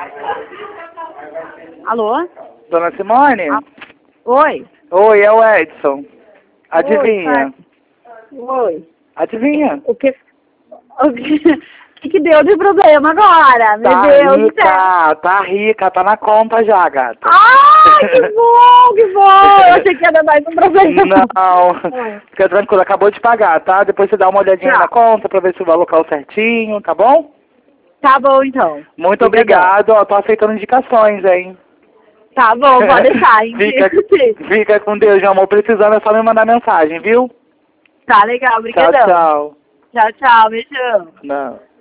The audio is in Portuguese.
Alô? Dona Simone? Oi? Oi, é o Edson. Adivinha? Oi. Adivinha? O que que deu de problema agora? Meu Deus do céu. Tá rica, tá na conta já, gata. Ai, que bom, que bom. Eu achei que ia dar mais um problema. Não, fica tranquilo, acabou de pagar, tá? Depois você dá uma olhadinha Tá. na conta pra ver se o valor caiu certinho, tá bom? Tá bom, então. Muito Obrigadão. obrigado, ó, tô aceitando indicações, hein? Tá bom, pode deixar, hein? Fica com Deus, meu amor. Precisando é só me mandar mensagem, viu? Tá legal, Tchau, obrigadão. tchau. Tchau, tchau, beijão. Não.